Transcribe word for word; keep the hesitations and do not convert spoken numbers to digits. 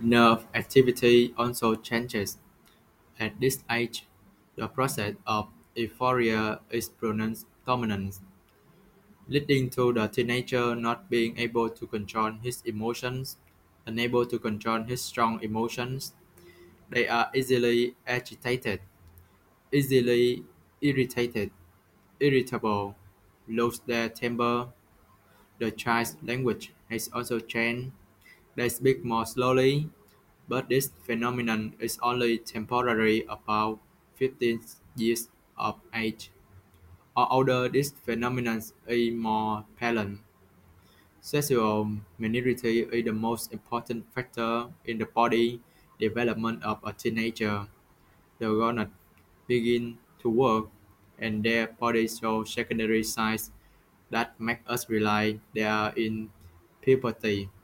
Nerve activity also changes. At this age, the process of euphoria is pronounced dominant, leading to the teenager not being able to control his emotions, unable to control his strong emotions. They are easily agitated, easily irritated, irritable, lose their temper. The child's language has also changed. They speak more slowly, but this phenomenon is only temporary about fifteen years of age. Or older, this phenomenon is more prevalent. Sexual minority is the most important factor in the body development of a teenager. The gonads begin to work, and their bodies show secondary signs that make us realize they are in puberty.